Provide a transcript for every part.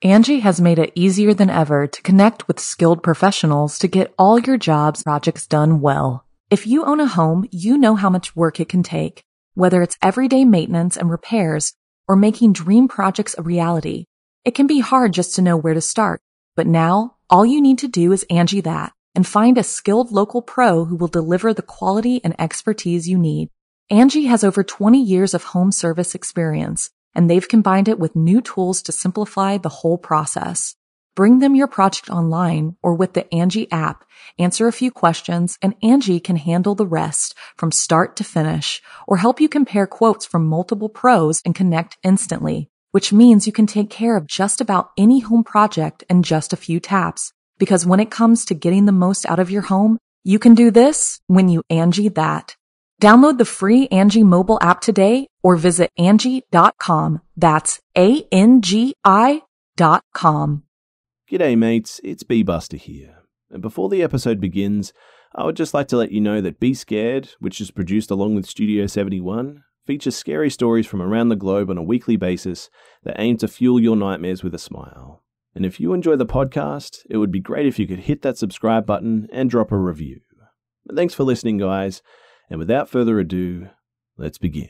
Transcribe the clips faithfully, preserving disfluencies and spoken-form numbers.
Angie has made it easier than ever to connect with skilled professionals to get all your jobs projects done well. If you own a home, you know how much work it can take, whether it's everyday maintenance and repairs or making dream projects a reality. It can be hard just to know where to start, but now all you need to do is Angie that and find a skilled local pro who will deliver the quality and expertise you need. Angie has over twenty years of home service experience, and they've combined it with new tools to simplify the whole process. Bring them your project online or with the Angie app, answer a few questions, and Angie can handle the rest from start to finish or help you compare quotes from multiple pros and connect instantly, which means you can take care of just about any home project in just a few taps. Because when it comes to getting the most out of your home, you can do this when you Angie that. Download the free Angie mobile app today or visit Angie dot com. That's A N G I dot com. G'day mates, it's B-Buster here. And before the episode begins, I would just like to let you know that Be Scared, which is produced along with Studio seventy-one, features scary stories from around the globe on a weekly basis that aim to fuel your nightmares with a smile. And if you enjoy the podcast, it would be great if you could hit that subscribe button and drop a review. But thanks for listening, guys. And without further ado, let's begin.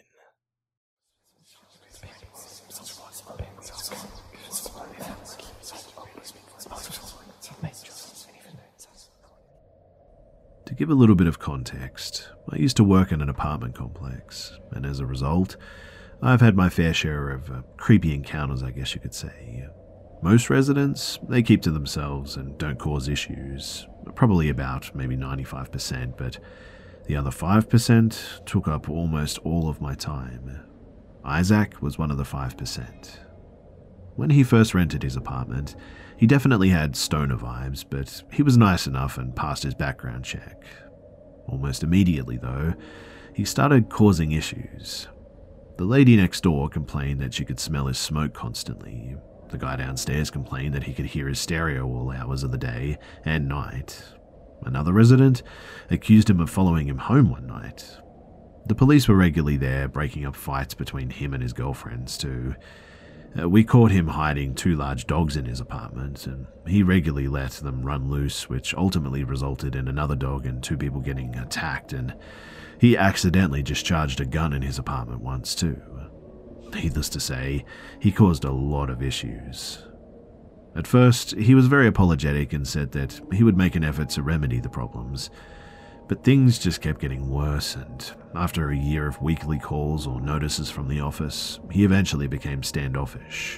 To give a little bit of context, I used to work in an apartment complex, and as a result, I've had my fair share of uh, creepy encounters, I guess you could say. Most residents, they keep to themselves and don't cause issues, probably about maybe ninety-five percent, but the other five percent took up almost all of my time. Isaac was one of the five percent. When he first rented his apartment, he definitely had stoner vibes, but he was nice enough and passed his background check. Almost immediately, though, he started causing issues. The lady next door complained that she could smell his smoke constantly. The guy downstairs complained that he could hear his stereo all hours of the day and night. Another resident accused him of following him home one night. The police were regularly there, breaking up fights between him and his girlfriends too. Uh, we caught him hiding two large dogs in his apartment, and he regularly let them run loose, which ultimately resulted in another dog and two people getting attacked, and he accidentally discharged a gun in his apartment once too. Needless to say, he caused a lot of issues. At first, he was very apologetic and said that he would make an effort to remedy the problems, but things just kept getting worse, and after a year of weekly calls or notices from the office, he eventually became standoffish.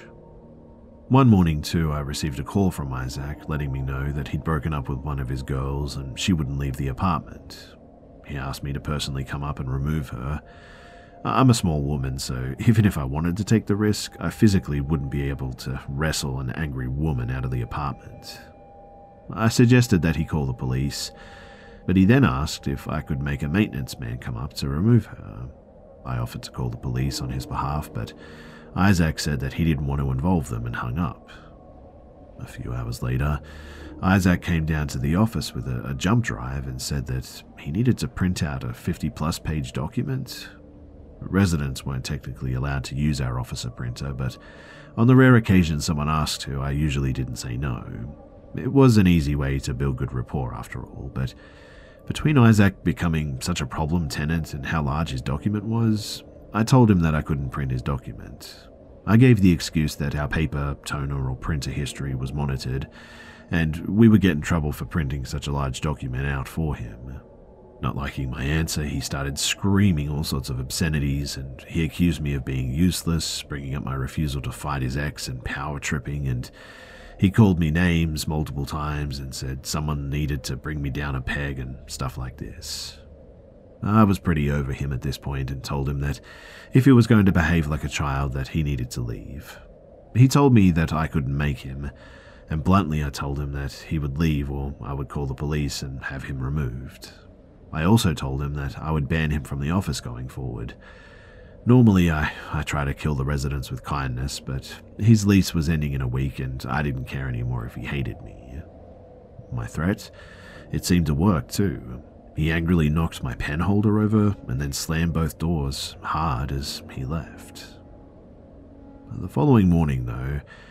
One morning too, I received a call from Isaac letting me know that he'd broken up with one of his girls and she wouldn't leave the apartment. He asked me to personally come up and remove her. I'm a small woman, so even if I wanted to take the risk, I physically wouldn't be able to wrestle an angry woman out of the apartment. I suggested that he call the police, but he then asked if I could make a maintenance man come up to remove her. I offered to call the police on his behalf, but Isaac said that he didn't want to involve them and hung up. A few hours later, Isaac came down to the office with a, a jump drive and said that he needed to print out a fifty-plus page document. Residents weren't technically allowed to use our officer printer, but on the rare occasion someone asked to, I usually didn't say no. It was an easy way to build good rapport after all, but between Isaac becoming such a problem tenant and how large his document was, I told him that I couldn't print his document. I gave the excuse that our paper, toner, or printer history was monitored, and we would get in trouble for printing such a large document out for him. Not liking my answer, he started screaming all sorts of obscenities, and he accused me of being useless, bringing up my refusal to fight his ex and power tripping, and he called me names multiple times and said someone needed to bring me down a peg and stuff like this. I was pretty over him at this point and told him that if he was going to behave like a child that he needed to leave. He told me that I couldn't make him, and bluntly I told him that he would leave or I would call the police and have him removed. I also told him that I would ban him from the office going forward. Normally, I, I try to kill the residents with kindness, but his lease was ending in a week and I didn't care anymore if he hated me. My threat? It seemed to work too. He angrily knocked my pen holder over and then slammed both doors hard as he left. The following morning, though,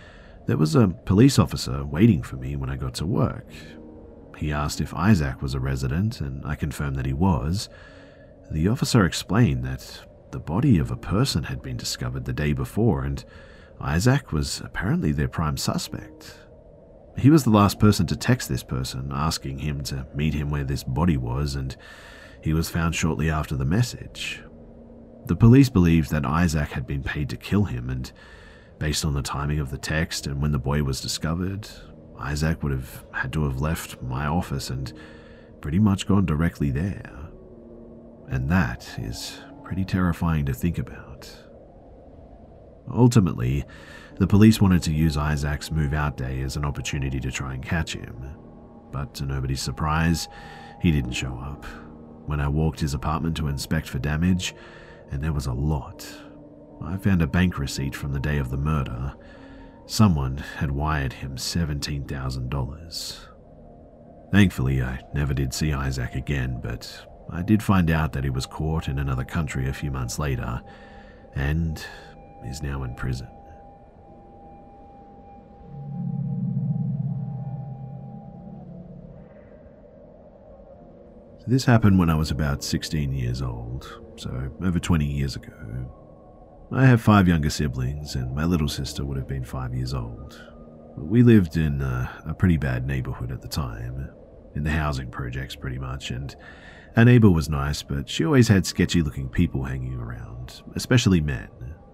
There was a police officer waiting for me when I got to work. He asked if Isaac was a resident, and I confirmed that he was. The officer explained that the body of a person had been discovered the day before, and Isaac was apparently their prime suspect. He was the last person to text this person, asking him to meet him where this body was, and he was found shortly after the message. The police believed that Isaac had been paid to kill him, and based on the timing of the text and when the boy was discovered, Isaac would have had to have left my office and pretty much gone directly there. And that is pretty terrifying to think about. Ultimately, the police wanted to use Isaac's move-out day as an opportunity to try and catch him. But to nobody's surprise, he didn't show up. When I walked his apartment to inspect for damage, and there was a lot, I found a bank receipt from the day of the murder. Someone had wired him seventeen thousand dollars. Thankfully, I never did see Isaac again, but I did find out that he was caught in another country a few months later, and is now in prison. This happened when I was about sixteen years old, so over twenty years ago. I have five younger siblings, and my little sister would have been five years old. We lived in a, a pretty bad neighborhood at the time, in the housing projects pretty much, and our neighbor was nice, but she always had sketchy-looking people hanging around, especially men.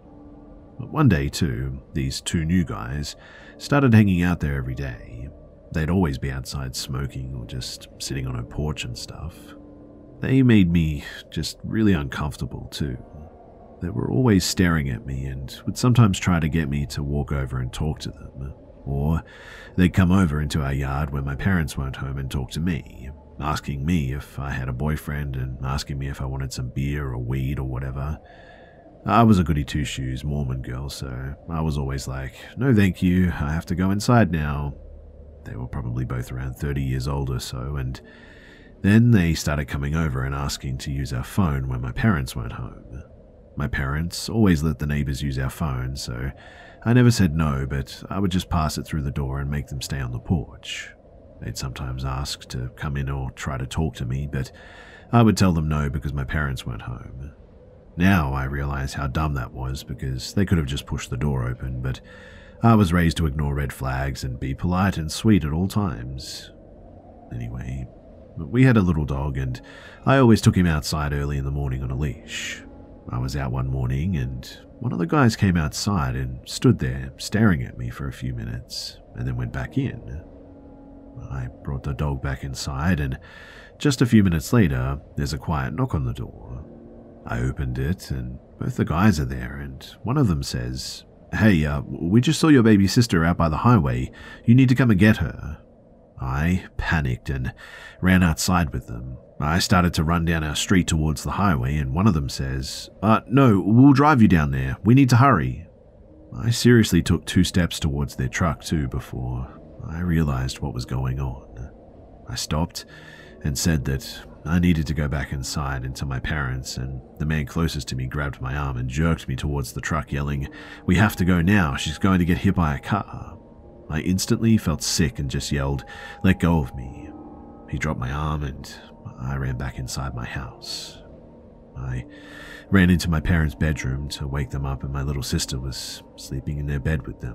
But one day, too, these two new guys started hanging out there every day. They'd always be outside smoking or just sitting on her porch and stuff. They made me just really uncomfortable, too. They were always staring at me and would sometimes try to get me to walk over and talk to them. Or they'd come over into our yard when my parents weren't home and talk to me, asking me if I had a boyfriend and asking me if I wanted some beer or weed or whatever. I was a goody two-shoes Mormon girl, so I was always like, no thank you, I have to go inside now. They were probably both around thirty years old or so, and then they started coming over and asking to use our phone when my parents weren't home. My parents always let the neighbors use our phone, so I never said no, but I would just pass it through the door and make them stay on the porch. They'd sometimes ask to come in or try to talk to me, but I would tell them no because my parents weren't home. Now I realize how dumb that was, because they could have just pushed the door open, but I was raised to ignore red flags and be polite and sweet at all times. Anyway, we had a little dog, and I always took him outside early in the morning on a leash. I was out one morning, and one of the guys came outside and stood there staring at me for a few minutes, and then went back in. I brought the dog back inside, and just a few minutes later, there's a quiet knock on the door. I opened it, and both the guys are there, and one of them says, "Hey, uh, we just saw your baby sister out by the highway. You need to come and get her." I panicked and ran outside with them. I started to run down our street towards the highway, and one of them says, uh, no, we'll drive you down there. We need to hurry. I seriously took two steps towards their truck too before I realized what was going on. I stopped and said that I needed to go back inside into my parents, and the man closest to me grabbed my arm and jerked me towards the truck, yelling, "We have to go now, she's going to get hit by a car." I instantly felt sick and just yelled, "Let go of me." He dropped my arm and I ran back inside my house. I ran into my parents' bedroom to wake them up, and my little sister was sleeping in their bed with them.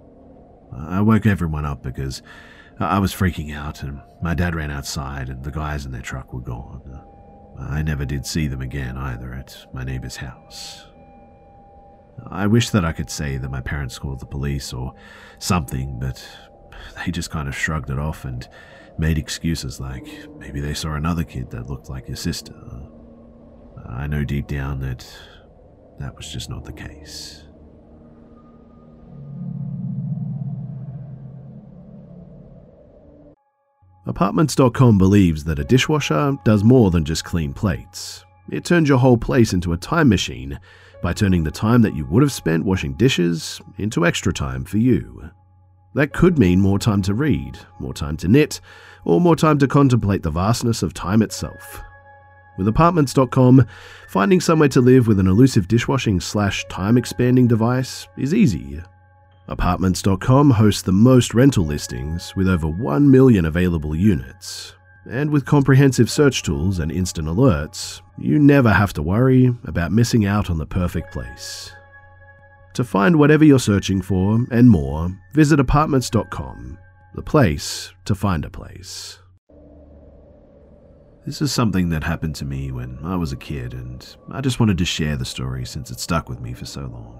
I woke everyone up because I was freaking out, and my dad ran outside and the guys in their truck were gone. I never did see them again either at my neighbor's house. I wish that I could say that my parents called the police or something, but they just kind of shrugged it off and made excuses like maybe they saw another kid that looked like your sister. I know deep down that that was just not the case. Apartments dot com believes that a dishwasher does more than just clean plates. It turns your whole place into a time machine by turning the time that you would have spent washing dishes into extra time for you. That could mean more time to read, more time to knit, or more time to contemplate the vastness of time itself. With Apartments dot com, finding somewhere to live with an elusive dishwashing slash time-expanding device is easy. Apartments dot com hosts the most rental listings with over one million available units. And with comprehensive search tools and instant alerts, you never have to worry about missing out on the perfect place. To find whatever you're searching for and more, visit Apartments dot com, the place to find a place. This is something that happened to me when I was a kid, and I just wanted to share the story since it stuck with me for so long.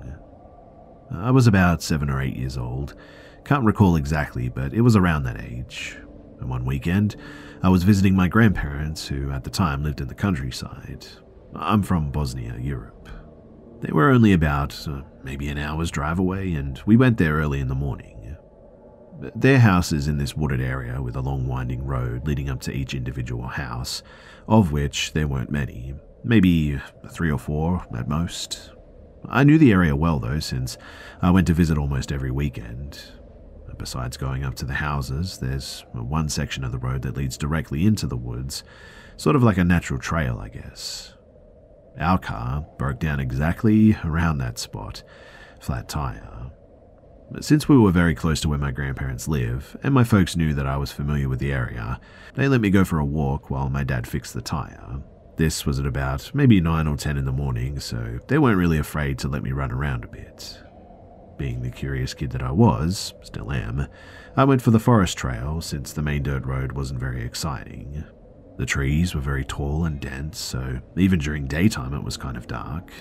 I was about seven or eight years old. Can't recall exactly, but it was around that age. And one weekend, I was visiting my grandparents, who at the time lived in the countryside. I'm from Bosnia, Europe. They were only about uh, maybe an hour's drive away, and we went there early in the morning. Their house is in this wooded area with a long winding road leading up to each individual house, of which there weren't many, maybe three or four at most. I knew the area well though, since I went to visit almost every weekend. Besides going up to the houses, there's one section of the road that leads directly into the woods, sort of like a natural trail, I guess. Our car broke down exactly around that spot, flat tire. Since we were very close to where my grandparents live, and my folks knew that I was familiar with the area, they let me go for a walk while my dad fixed the tire. This was at about maybe nine or ten in the morning, so they weren't really afraid to let me run around a bit. Being the curious kid that I was, still am, I went for the forest trail since the main dirt road wasn't very exciting. The trees were very tall and dense, so even during daytime it was kind of dark.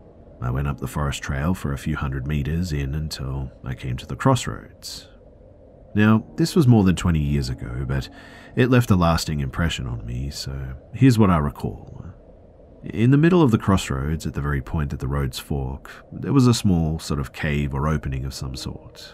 I went up the forest trail for a few hundred meters in until I came to the crossroads. Now, this was more than twenty years ago, but it left a lasting impression on me, so here's what I recall. In the middle of the crossroads, at the very point that the roads fork, there was a small sort of cave or opening of some sort.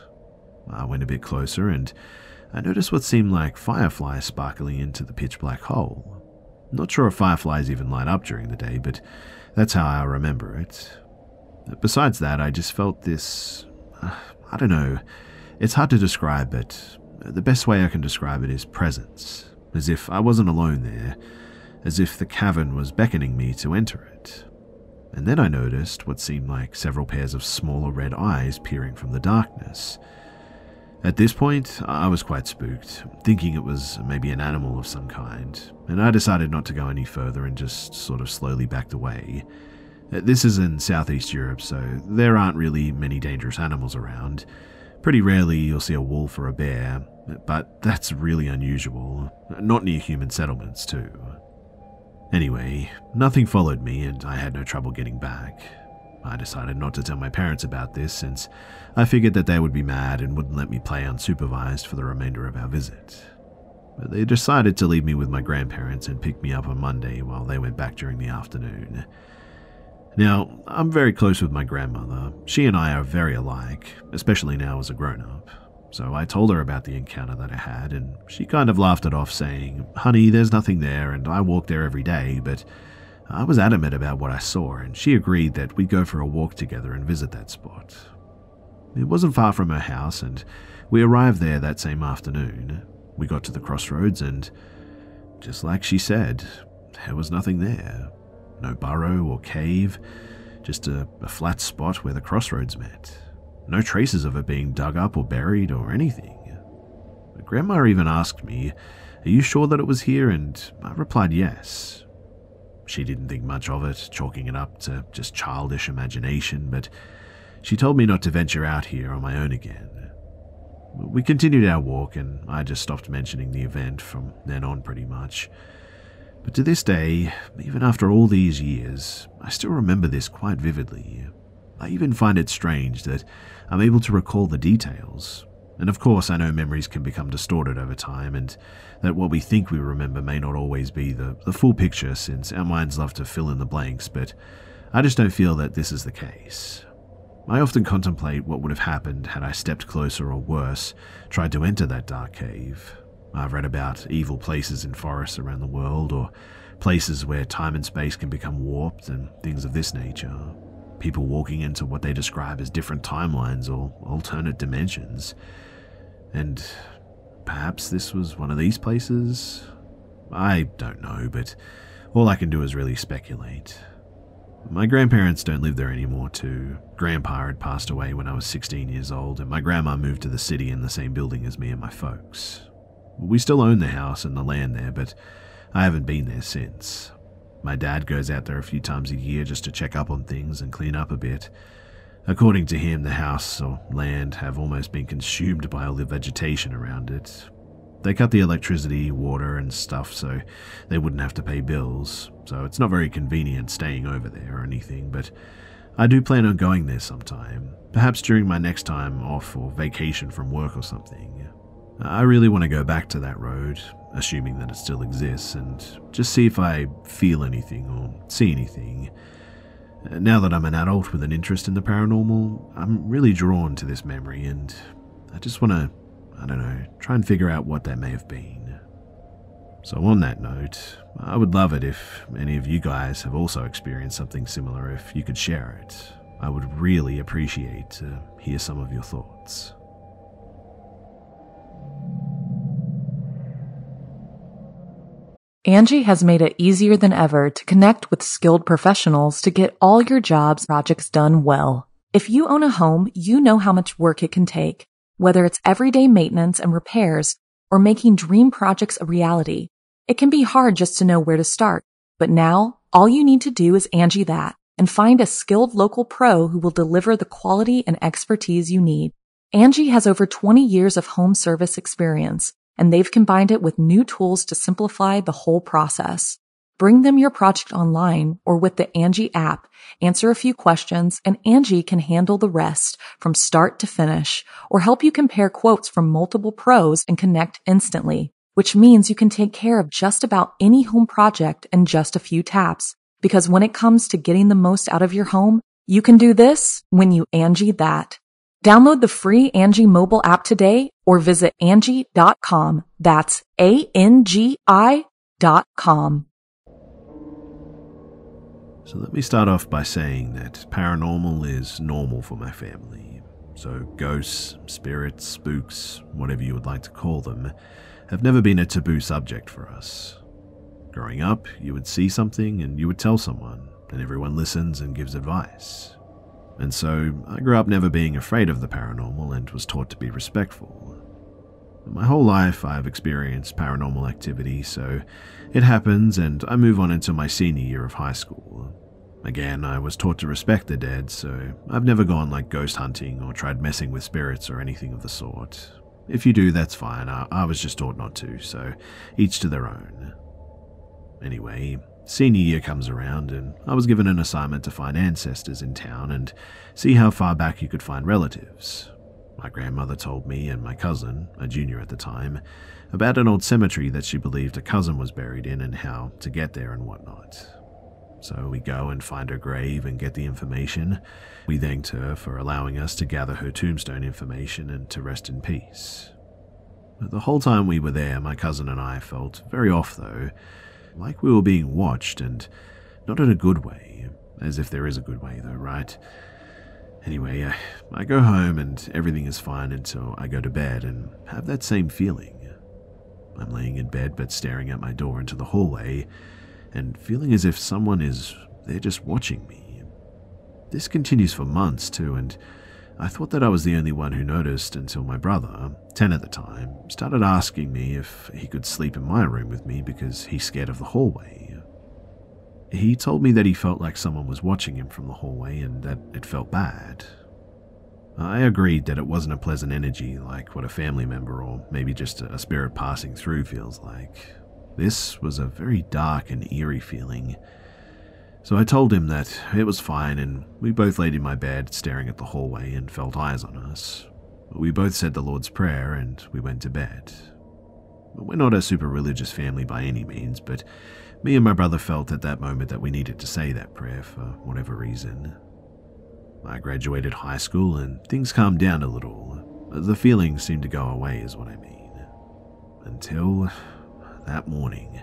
I went a bit closer and I noticed what seemed like fireflies sparkling into the pitch black hole. Not sure if fireflies even light up during the day, but that's how I remember it. Besides that, I just felt this, uh, I don't know, it's hard to describe, but the best way I can describe it is presence, as if I wasn't alone there, as if the cavern was beckoning me to enter it. And then I noticed what seemed like several pairs of smaller red eyes peering from the darkness. At this point, I was quite spooked, thinking it was maybe an animal of some kind, and I decided not to go any further and just sort of slowly backed away. This is in Southeast Europe, so there aren't really many dangerous animals around. Pretty rarely you'll see a wolf or a bear, but that's really unusual, not near human settlements too. Anyway, nothing followed me and I had no trouble getting back. I decided not to tell my parents about this since I figured that they would be mad and wouldn't let me play unsupervised for the remainder of our visit. But they decided to leave me with my grandparents and pick me up on Monday while they went back during the afternoon. Now, I'm very close with my grandmother. She and I are very alike, especially now as a grown-up. So I told her about the encounter that I had, and she kind of laughed it off, saying, "Honey, there's nothing there, and I walk there every day," but I was adamant about what I saw, and she agreed that we'd go for a walk together and visit that spot. It wasn't far from her house, and we arrived there that same afternoon. We got to the crossroads, and just like she said, there was nothing there. No burrow or cave, just a, a flat spot where the crossroads met. No traces of it being dug up or buried or anything. Grandma even asked me, "Are you sure that it was here?" And I replied yes. She didn't think much of it, chalking it up to just childish imagination, but she told me not to venture out here on my own again. We continued our walk, and I just stopped mentioning the event from then on pretty much. But to this day, even after all these years, I still remember this quite vividly. I even find it strange that I'm able to recall the details. And of course, I know memories can become distorted over time, and that what we think we remember may not always be the, the full picture, since our minds love to fill in the blanks, but I just don't feel that this is the case. I often contemplate what would have happened had I stepped closer or worse, tried to enter that dark cave. I've read about evil places in forests around the world, or places where time and space can become warped and things of this nature. People walking into what they describe as different timelines or alternate dimensions. And perhaps this was one of these places? I don't know, but all I can do is really speculate. My grandparents don't live there anymore too. Grandpa had passed away when I was sixteen years old, and my grandma moved to the city in the same building as me and my folks. We still own the house and the land there, but I haven't been there since. My dad goes out there a few times a year just to check up on things and clean up a bit. According to him, the house or land have almost been consumed by all the vegetation around it. They cut the electricity, water and stuff so they wouldn't have to pay bills, so it's not very convenient staying over there or anything, but I do plan on going there sometime, perhaps during my next time off or vacation from work or something. I really want to go back to that road, assuming that it still exists, and just see if I feel anything or see anything. Now that I'm an adult with an interest in the paranormal, I'm really drawn to this memory, and I just want to, I don't know, try and figure out what that may have been. So on that note, I would love it if any of you guys have also experienced something similar, if you could share it. I would really appreciate to hear some of your thoughts. Angie has made it easier than ever to connect with skilled professionals to get all your jobs projects done well. If you own a home, you know how much work it can take, whether it's everyday maintenance and repairs or making dream projects a reality. It can be hard just to know where to start, but now all you need to do is Angie that and find a skilled local pro who will deliver the quality and expertise you need. Angie has over twenty years of home service experience, and they've combined it with new tools to simplify the whole process. Bring them your project online or with the Angie app, answer a few questions, and Angie can handle the rest from start to finish, or help you compare quotes from multiple pros and connect instantly, which means you can take care of just about any home project in just a few taps. Because when it comes to getting the most out of your home, you can do this when you Angie that. Download the free Angie mobile app today or visit Angie dot com. That's A N G I dot com. So let me start off by saying that paranormal is normal for my family. So ghosts, spirits, spooks, whatever you would like to call them, have never been a taboo subject for us. Growing up, you would see something and you would tell someone, and everyone listens and gives advice. And so I grew up never being afraid of the paranormal and was taught to be respectful. My whole life I've experienced paranormal activity, so it happens and I move on into my senior year of high school. Again, I was taught to respect the dead, so I've never gone like ghost hunting or tried messing with spirits or anything of the sort. If you do, that's fine. I, I was just taught not to, so each to their own. Anyway, senior year comes around and I was given an assignment to find ancestors in town and see how far back you could find relatives. My grandmother told me and my cousin, a junior at the time, about an old cemetery that she believed a cousin was buried in and how to get there and whatnot. So we go and find her grave and get the information. We thanked her for allowing us to gather her tombstone information and to rest in peace. But the whole time we were there, my cousin and I felt very off though, like we were being watched, and not in a good way, as if there is a good way though, right? Anyway, I, I go home and everything is fine until I go to bed and have that same feeling. I'm laying in bed but staring at my door into the hallway and feeling as if someone is there just watching me. This continues for months too, and I thought that I was the only one who noticed until my brother, ten at the time, started asking me if he could sleep in my room with me because he's scared of the hallway. He told me that he felt like someone was watching him from the hallway and that it felt bad. I agreed that it wasn't a pleasant energy like what a family member or maybe just a spirit passing through feels like. This was a very dark and eerie feeling. So I told him that it was fine, and we both laid in my bed staring at the hallway and felt eyes on us. We both said the Lord's Prayer and we went to bed. We're not a super religious family by any means, but me and my brother felt at that moment that we needed to say that prayer for whatever reason. I graduated high school and things calmed down a little. The feelings seemed to go away is what I mean. Until that morning.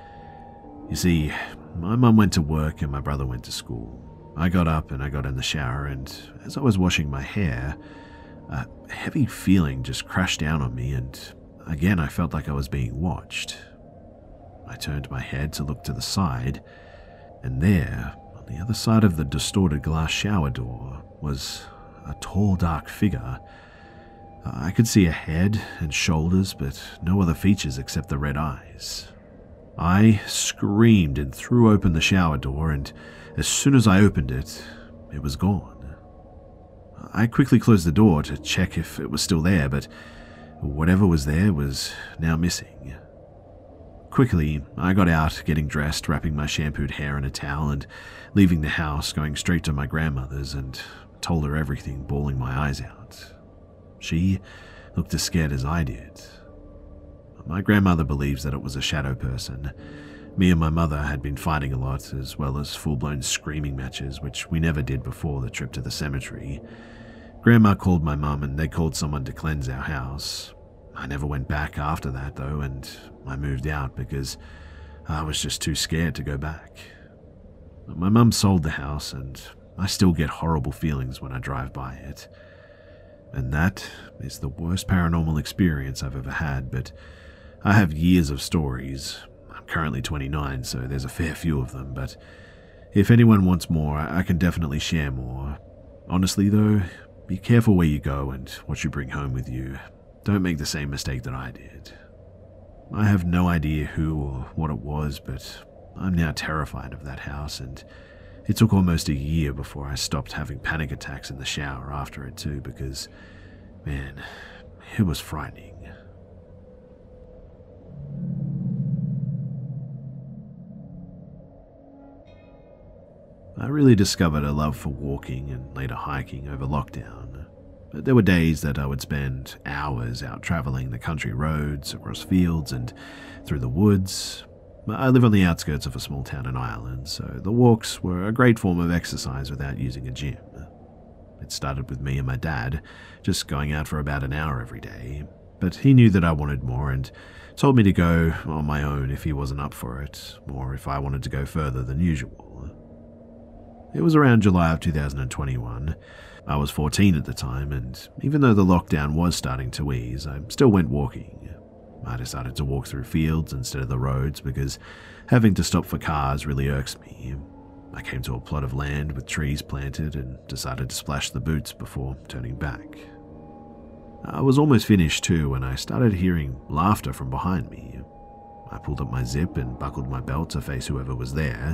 You see, my mum went to work and my brother went to school. I got up and I got in the shower, and as I was washing my hair, a heavy feeling just crashed down on me, and again I felt like I was being watched. I turned my head to look to the side, and there, on the other side of the distorted glass shower door was a tall, dark figure. I could see a head and shoulders, but no other features except the red eyes. I screamed and threw open the shower door, and as soon as I opened it, it was gone. I quickly closed the door to check if it was still there, but whatever was there was now missing. Quickly, I got out, getting dressed, wrapping my shampooed hair in a towel, and leaving the house, going straight to my grandmother's, and told her everything, bawling my eyes out. She looked as scared as I did. My grandmother believes that it was a shadow person. Me and my mother had been fighting a lot, as well as full-blown screaming matches, which we never did before the trip to the cemetery. Grandma called my mum, and they called someone to cleanse our house. I never went back after that, though, and I moved out because I was just too scared to go back. My mum sold the house, and I still get horrible feelings when I drive by it. And that is the worst paranormal experience I've ever had, but I have years of stories. I'm currently twenty-nine, so there's a fair few of them, but if anyone wants more, I can definitely share more. Honestly, though, be careful where you go and what you bring home with you. Don't make the same mistake that I did. I have no idea who or what it was, but I'm now terrified of that house, and it took almost a year before I stopped having panic attacks in the shower after it too, because, man, it was frightening. I really discovered a love for walking and later hiking over lockdown. There were days that I would spend hours out traveling the country roads, across fields and through the woods. I live on the outskirts of a small town in Ireland, so the walks were a great form of exercise without using a gym. It started with me and my dad, just going out for about an hour every day, but he knew that I wanted more and told me to go on my own if he wasn't up for it, or if I wanted to go further than usual. It was around July of two thousand twenty-one. I was fourteen at the time, and even though the lockdown was starting to ease, I still went walking. I decided to walk through fields instead of the roads because having to stop for cars really irks me. I came to a plot of land with trees planted and decided to splash the boots before turning back. I was almost finished too when I started hearing laughter from behind me. I pulled up my zip and buckled my belt to face whoever was there,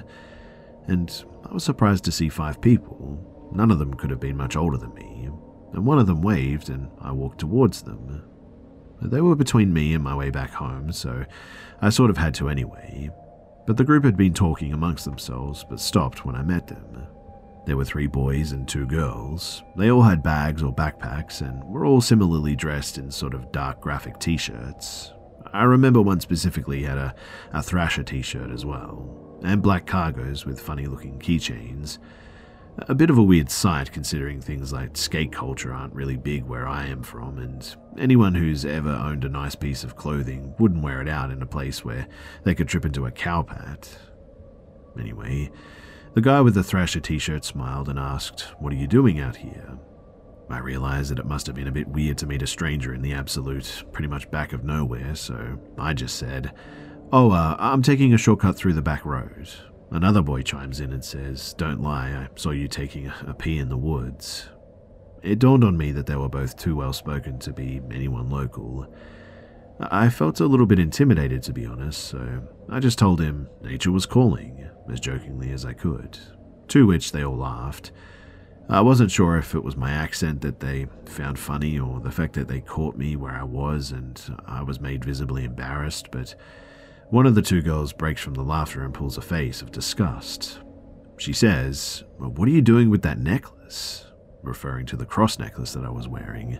and I was surprised to see five people. None of them could have been much older than me, and one of them waved and I walked towards them. They were between me and my way back home, so I sort of had to anyway. But the group had been talking amongst themselves, but stopped when I met them. There were three boys and two girls. They all had bags or backpacks, and were all similarly dressed in sort of dark graphic t-shirts. I remember one specifically had a, a Thrasher t-shirt as well, and black cargos with funny-looking keychains. A bit of a weird sight considering things like skate culture aren't really big where I am from, and anyone who's ever owned a nice piece of clothing wouldn't wear it out in a place where they could trip into a cowpat. Anyway, the guy with the Thrasher t-shirt smiled and asked, "What are you doing out here?" I realized that it must have been a bit weird to meet a stranger in the absolute, pretty much back of nowhere, so I just said, "Oh, uh, I'm taking a shortcut through the back road." Another boy chimes in and says, "Don't lie, I saw you taking a, a pee in the woods." It dawned on me that they were both too well spoken to be anyone local. I felt a little bit intimidated, to be honest, so I just told him nature was calling, as jokingly as I could, to which they all laughed. I wasn't sure if it was my accent that they found funny or the fact that they caught me where I was and I was made visibly embarrassed, but one of the two girls breaks from the laughter and pulls a face of disgust. She says, "Well, what are you doing with that necklace?" referring to the cross necklace that I was wearing.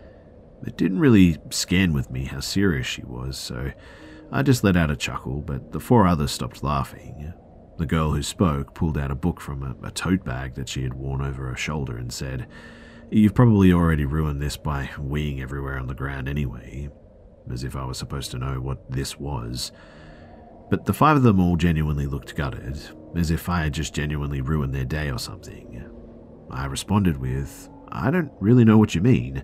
It didn't really scan with me how serious she was, so I just let out a chuckle, but the four others stopped laughing. The girl who spoke pulled out a book from a, a tote bag that she had worn over her shoulder and said, "You've probably already ruined this by weeing everywhere on the ground anyway," as if I was supposed to know what this was. But the five of them all genuinely looked gutted, as if I had just genuinely ruined their day or something. I responded with, "I don't really know what you mean."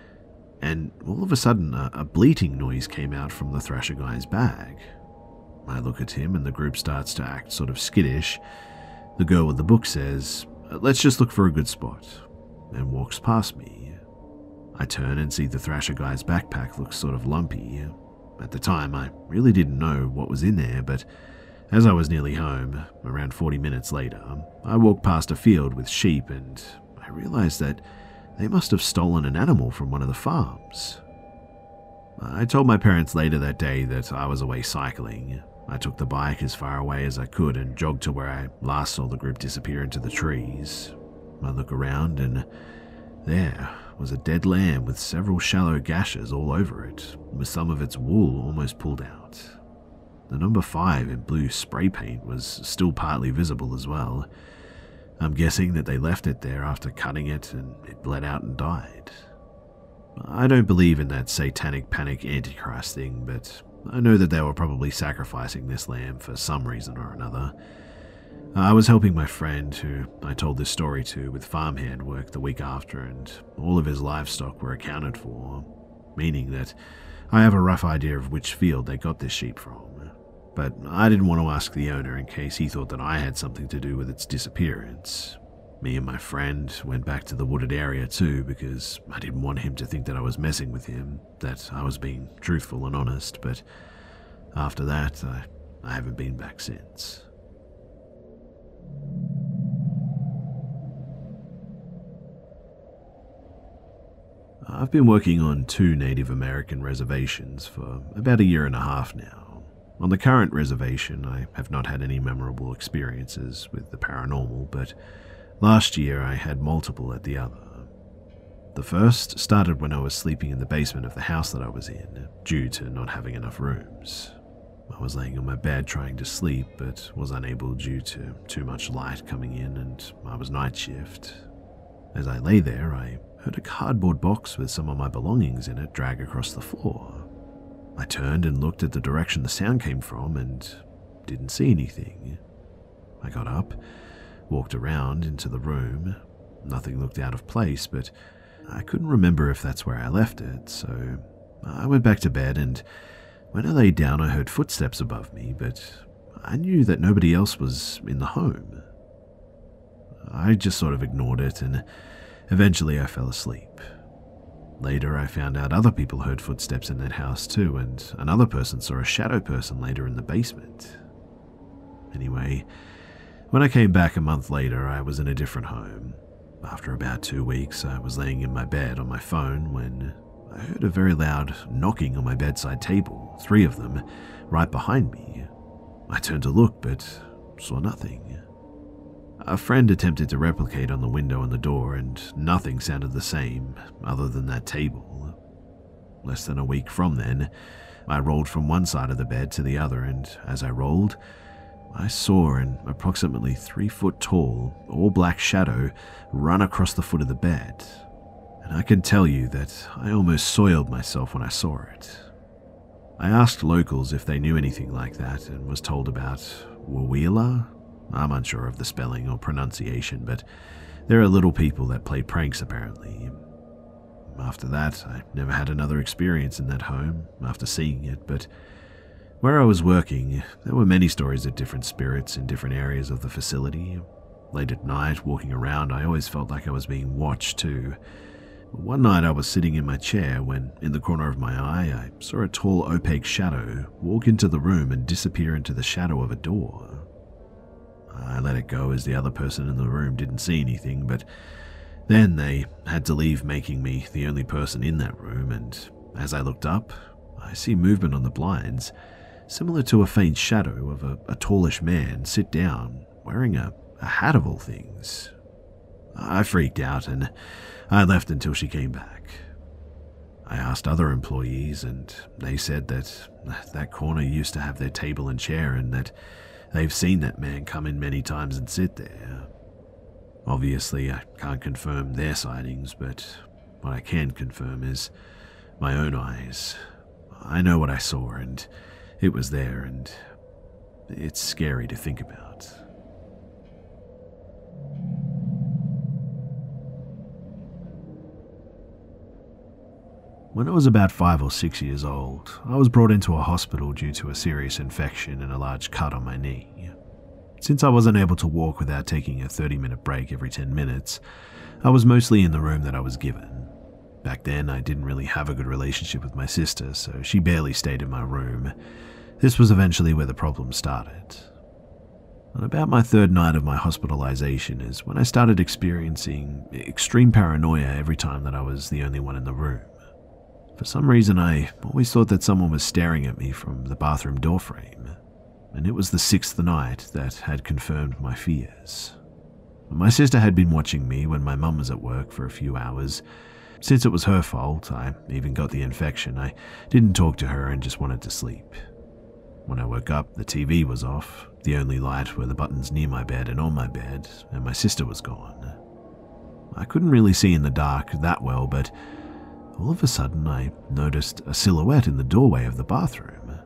And all of a sudden, a, a bleating noise came out from the Thrasher guy's bag. I look at him and the group starts to act sort of skittish, The girl with the book says, "Let's just look for a good spot," and walks past me. I turn and see the Thrasher guy's backpack looks sort of lumpy. At the time, I really didn't know what was in there, but as I was nearly home, around forty minutes later, I walked past a field with sheep and I realized that they must have stolen an animal from one of the farms. I told my parents later that day that I was away cycling. I took the bike as far away as I could and jogged to where I last saw the group disappear into the trees. I look around and there was a dead lamb with several shallow gashes all over it, with some of its wool almost pulled out. The number five in blue spray paint was still partly visible as well. I'm guessing that they left it there after cutting it and it bled out and died. I don't believe in that satanic panic antichrist thing, but I know that they were probably sacrificing this lamb for some reason or another. I was helping my friend, who I told this story to, with farmhand work the week after, and all of his livestock were accounted for, meaning that I have a rough idea of which field they got this sheep from. But I didn't want to ask the owner in case he thought that I had something to do with its disappearance. Me and my friend went back to the wooded area too, because I didn't want him to think that I was messing with him, that I was being truthful and honest, but after that, I, I haven't been back since. I've been working on two Native American reservations for about a year and a half now. On the current reservation, I have not had any memorable experiences with the paranormal, but last year I had multiple at the other. The first started when I was sleeping in the basement of the house that I was in, due to not having enough rooms. I was laying on my bed trying to sleep, but was unable due to too much light coming in and I was night shift. As I lay there, I heard a cardboard box with some of my belongings in it drag across the floor. I turned and looked at the direction the sound came from and didn't see anything. I got up, walked around into the room. Nothing looked out of place, but I couldn't remember if that's where I left it, so I went back to bed, and when I lay down I heard footsteps above me, but I knew that nobody else was in the home. I just sort of ignored it, and eventually I fell asleep. Later I found out other people heard footsteps in that house too, and another person saw a shadow person later in the basement. Anyway, when I came back a month later, I was in a different home. After about two weeks, I was laying in my bed on my phone when I heard a very loud knocking on my bedside table, three of them, right behind me. I turned to look, but saw nothing. A friend attempted to replicate on the window and the door, and nothing sounded the same other than that table. Less than a week from then, I rolled from one side of the bed to the other, and as I rolled, I saw an approximately three foot tall, all black shadow run across the foot of the bed, and I can tell you that I almost soiled myself when I saw it. I asked locals if they knew anything like that and was told about Wawila. I'm unsure of the spelling or pronunciation, but there are little people that play pranks apparently. After that, I never had another experience in that home after seeing it, but where I was working, there were many stories of different spirits in different areas of the facility. Late at night, walking around, I always felt like I was being watched too. One night I was sitting in my chair when, in the corner of my eye, I saw a tall opaque shadow walk into the room and disappear into the shadow of a door. I let it go as the other person in the room didn't see anything, but then they had to leave, making me the only person in that room, and as I looked up, I see movement on the blinds, similar to a faint shadow of a, a tallish man sit down, wearing a, a hat of all things. I freaked out and I left until she came back. I asked other employees and they said that that corner used to have their table and chair and that they've seen that man come in many times and sit there. Obviously, I can't confirm their sightings, but what I can confirm is my own eyes. I know what I saw, and it was there, and it's scary to think about. When I was about five or six years old, I was brought into a hospital due to a serious infection and a large cut on my knee. Since I wasn't able to walk without taking a thirty-minute break every ten minutes, I was mostly in the room that I was given. Back then, I didn't really have a good relationship with my sister, so she barely stayed in my room. This was eventually where the problem started. On about my third night of my hospitalization is when I started experiencing extreme paranoia every time that I was the only one in the room. For some reason, I always thought that someone was staring at me from the bathroom doorframe, and it was the sixth night that had confirmed my fears. My sister had been watching me when my mum was at work for a few hours. Since it was her fault, I even got the infection. I didn't talk to her and just wanted to sleep. When I woke up, the T V was off. The only light were the buttons near my bed and on my bed, and my sister was gone. I couldn't really see in the dark that well, but all of a sudden I noticed a silhouette in the doorway of the bathroom.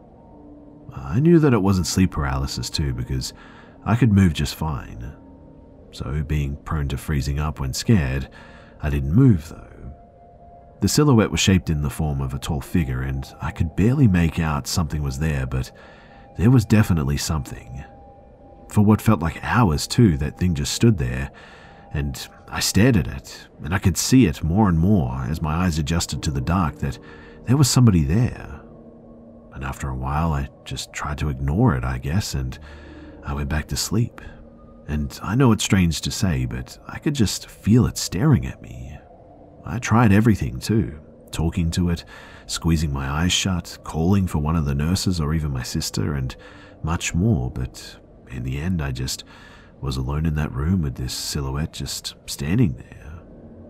I knew that it wasn't sleep paralysis too, because I could move just fine. So, being prone to freezing up when scared, I didn't move though. The silhouette was shaped in the form of a tall figure, and I could barely make out something was there, but there was definitely something. For what felt like hours too, that thing just stood there, and I stared at it, and I could see it more and more as my eyes adjusted to the dark that there was somebody there. And after a while, I just tried to ignore it, I guess, and I went back to sleep. And I know it's strange to say, but I could just feel it staring at me. I tried everything too, talking to it, squeezing my eyes shut, calling for one of the nurses or even my sister, and much more, but in the end I just was alone in that room with this silhouette just standing there.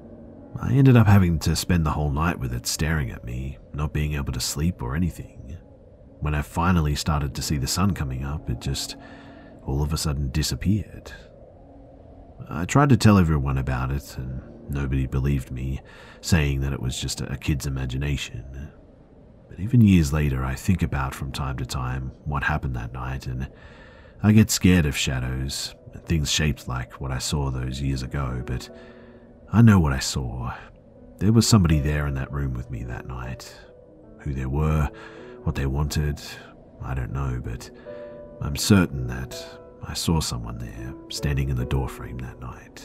I ended up having to spend the whole night with it staring at me, not being able to sleep or anything. When I finally started to see the sun coming up, it just all of a sudden disappeared. I tried to tell everyone about it, and nobody believed me, saying that it was just a kid's imagination. But even years later, I think about from time to time what happened that night, and I get scared of shadows, and things shaped like what I saw those years ago, but I know what I saw. There was somebody there in that room with me that night. Who they were, what they wanted, I don't know, but I'm certain that I saw someone there, standing in the doorframe that night.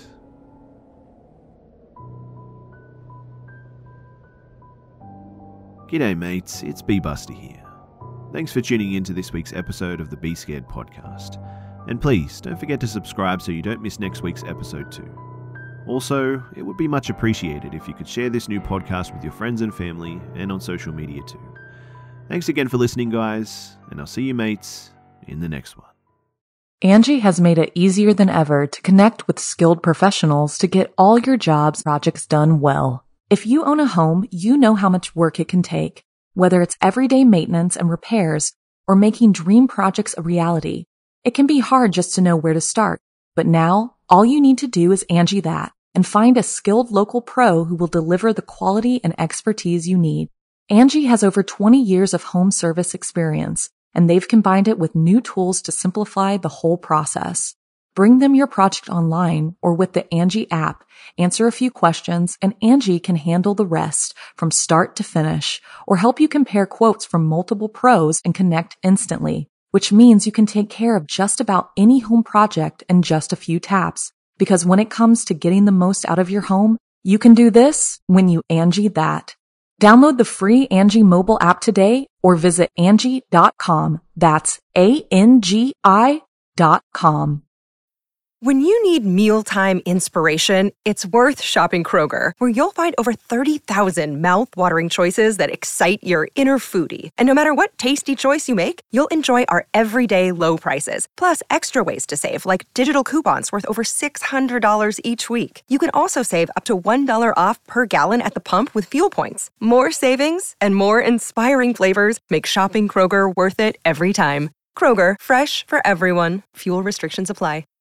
G'day mates, it's B-Buster here. Thanks for tuning in to this week's episode of the Be Scared podcast. And please, don't forget to subscribe so you don't miss next week's episode too. Also, it would be much appreciated if you could share this new podcast with your friends and family and on social media too. Thanks again for listening, guys, and I'll see you mates in the next one. Angie has made it easier than ever to connect with skilled professionals to get all your jobs projects done well. If you own a home, you know how much work it can take, whether it's everyday maintenance and repairs or making dream projects a reality. It can be hard just to know where to start, but now all you need to do is Angie that and find a skilled local pro who will deliver the quality and expertise you need. Angie has over twenty years of home service experience, and they've combined it with new tools to simplify the whole process. Bring them your project online or with the Angie app, answer a few questions, and Angie can handle the rest from start to finish, or help you compare quotes from multiple pros and connect instantly, which means you can take care of just about any home project in just a few taps. Because when it comes to getting the most out of your home, you can do this when you Angie that. Download the free Angie mobile app today or visit Angie dot com. That's A N G I dot com. When you need mealtime inspiration, it's worth shopping Kroger, where you'll find over thirty thousand mouth-watering choices that excite your inner foodie. And no matter what tasty choice you make, you'll enjoy our everyday low prices, plus extra ways to save, like digital coupons worth over six hundred dollars each week. You can also save up to one dollar off per gallon at the pump with fuel points. More savings and more inspiring flavors make shopping Kroger worth it every time. Kroger, fresh for everyone. Fuel restrictions apply.